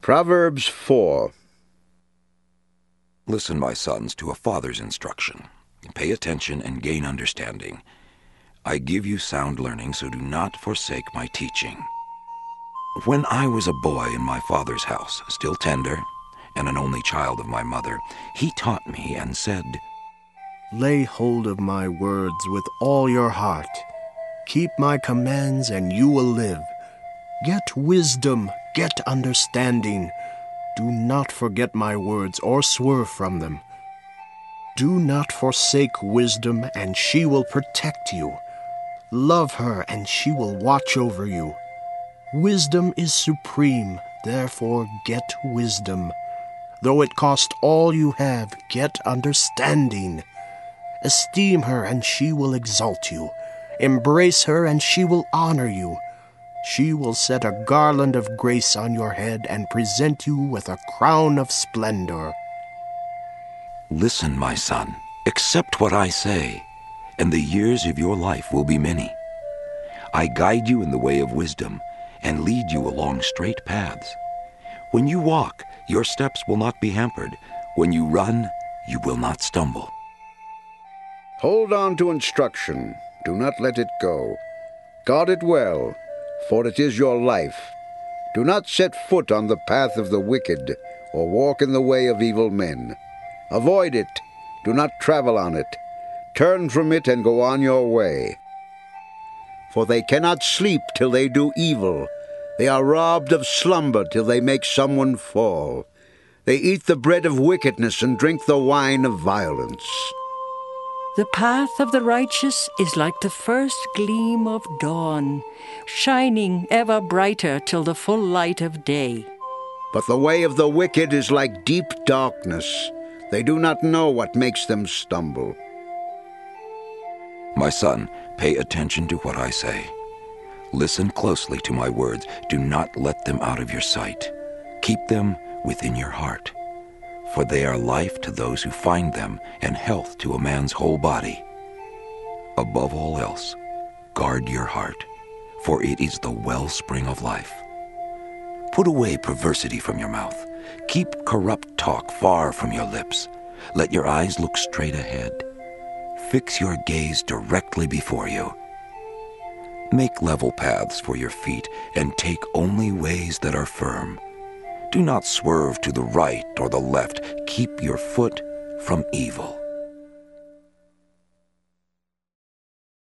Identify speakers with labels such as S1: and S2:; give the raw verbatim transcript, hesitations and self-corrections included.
S1: Proverbs four.
S2: Listen, my sons, to a father's instruction. Pay attention and gain understanding. I give you sound learning, so do not forsake my teaching. When I was a boy in my father's house, still tender, and an only child of my mother, he taught me and said,
S3: Lay hold of my words with all your heart. Keep my commands, and you will live. Get wisdom, get understanding. Do not forget my words or swerve from them. Do not forsake wisdom, and she will protect you. Love her, and she will watch over you. Wisdom is supreme, therefore get wisdom. Though it cost all you have, get understanding. Esteem her, and she will exalt you. Embrace her, and she will honor you. She will set a garland of grace on your head and present you with a crown of splendor.
S2: Listen, my son, accept what I say, and the years of your life will be many. I guide you in the way of wisdom and lead you along straight paths. When you walk, your steps will not be hampered. When you run, you will not stumble.
S1: Hold on to instruction. Do not let it go. Guard it well, for it is your life. Do not set foot on the path of the wicked, or walk in the way of evil men. Avoid it. Do not travel on it. Turn from it and go on your way. For they cannot sleep till they do evil. They are robbed of slumber till they make someone fall. They eat the bread of wickedness and drink the wine of violence.
S4: The path of the righteous is like the first gleam of dawn, shining ever brighter till the full light of day.
S1: But the way of the wicked is like deep darkness. They do not know what makes them stumble.
S2: My son, pay attention to what I say. Listen closely to my words. Do not let them out of your sight. Keep them within your heart, for they are life to those who find them and health to a man's whole body. Above all else, guard your heart, for it is the wellspring of life. Put away perversity from your mouth. Keep corrupt talk far from your lips. Let your eyes look straight ahead. Fix your gaze directly before you. Make level paths for your feet and take only ways that are firm. Do not swerve to the right or the left. Keep your foot from evil.